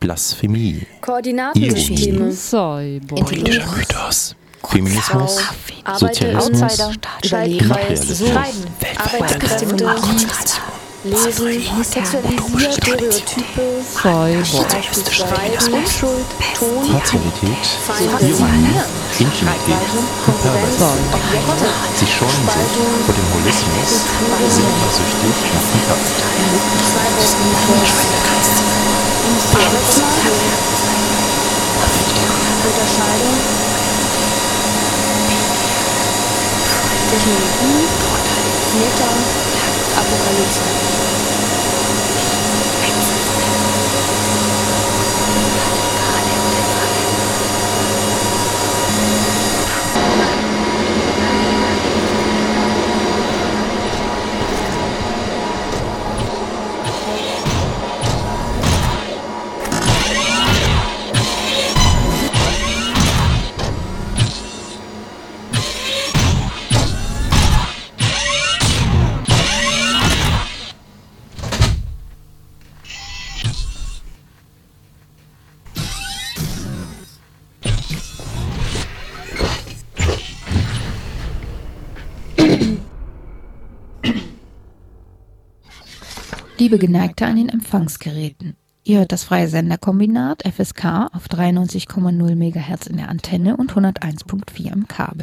Blasphemie, Koordinatensysteme, politischer Mythos, Feminismus, Sozialismus, Schaltkreis, Materialismus, Arbeitskräfte, Lesen, sexualisierte Stereotype, beispielsweise Schreiben, Unschuld, Ton, Partialität, Feinde, Ironie, Intimität, Konkurrenz, Objekte, sie scheuen sich vor dem Holismus, sind versüchtig nach Kontakt. Unterscheidung, Technologie, Meta, Apokalypse. Liebe Geneigte an den Empfangsgeräten, ihr hört das freie Senderkombinat FSK auf 93,0 MHz in der Antenne und 101.4 im Kabel.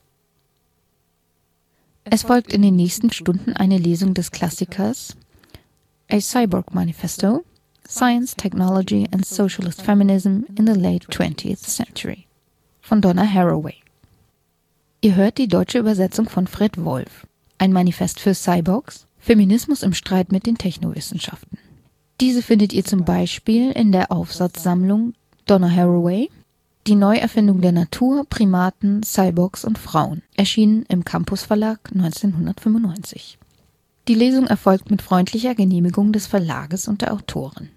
Es folgt in den nächsten Stunden eine Lesung des Klassikers A Cyborg Manifesto, Science, Technology and Socialist Feminism in the Late 20th Century von Donna Haraway. Ihr hört die deutsche Übersetzung von Fred Wolf, ein Manifest für Cyborgs, Feminismus im Streit mit den Technowissenschaften. Diese findet ihr zum Beispiel in der Aufsatzsammlung Donna Haraway, Die Neuerfindung der Natur, Primaten, Cyborgs und Frauen, erschienen im Campus Verlag 1995. Die Lesung erfolgt mit freundlicher Genehmigung des Verlages und der Autorin.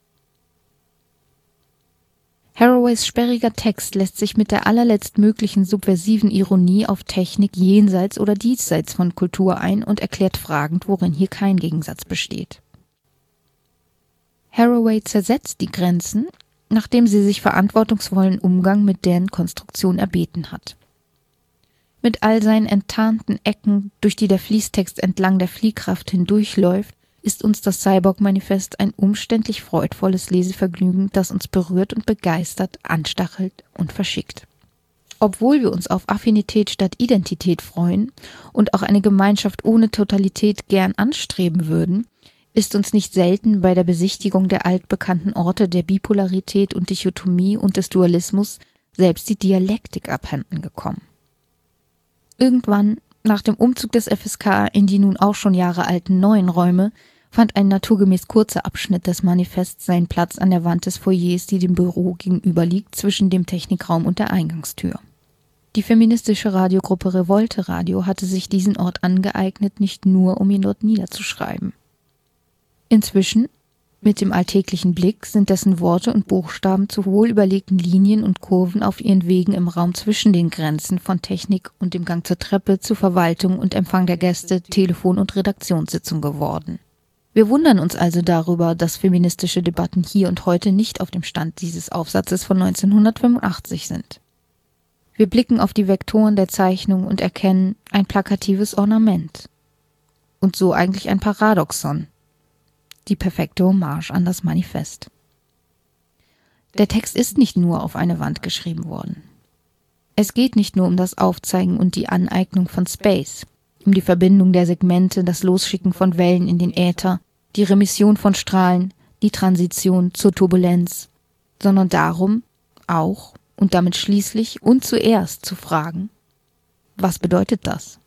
Haraways sperriger Text lässt sich mit der allerletztmöglichen subversiven Ironie auf Technik jenseits oder diesseits von Kultur ein und erklärt fragend, worin hier kein Gegensatz besteht. Haraway zersetzt die Grenzen, nachdem sie sich verantwortungsvollen Umgang mit deren Konstruktion erbeten hat. Mit all seinen enttarnten Ecken, durch die der Fließtext entlang der Fliehkraft hindurchläuft, ist uns das Cyborg-Manifest ein umständlich freudvolles Lesevergnügen, das uns berührt und begeistert, anstachelt und verschickt. Obwohl wir uns auf Affinität statt Identität freuen und auch eine Gemeinschaft ohne Totalität gern anstreben würden, ist uns nicht selten bei der Besichtigung der altbekannten Orte der Bipolarität und Dichotomie und des Dualismus selbst die Dialektik abhanden gekommen. Irgendwann, nach dem Umzug des FSK in die nun auch schon jahrealten neuen Räume, fand ein naturgemäß kurzer Abschnitt des Manifests seinen Platz an der Wand des Foyers, die dem Büro gegenüber liegt, zwischen dem Technikraum und der Eingangstür. Die feministische Radiogruppe Revolte Radio hatte sich diesen Ort angeeignet, nicht nur, um ihn dort niederzuschreiben. Inzwischen, mit dem alltäglichen Blick, sind dessen Worte und Buchstaben zu wohlüberlegten Linien und Kurven auf ihren Wegen im Raum zwischen den Grenzen von Technik und dem Gang zur Treppe zu Verwaltung und Empfang der Gäste, Telefon- und Redaktionssitzung geworden. Wir wundern uns also darüber, dass feministische Debatten hier und heute nicht auf dem Stand dieses Aufsatzes von 1985 sind. Wir blicken auf die Vektoren der Zeichnung und erkennen ein plakatives Ornament. Und so eigentlich ein Paradoxon. Die perfekte Hommage an das Manifest. Der Text ist nicht nur auf eine Wand geschrieben worden. Es geht nicht nur um das Aufzeigen und die Aneignung von Space, um die Verbindung der Segmente, das Losschicken von Wellen in den Äther, die Remission von Strahlen, die Transition zur Turbulenz, sondern darum, auch und damit schließlich und zuerst zu fragen, was bedeutet das?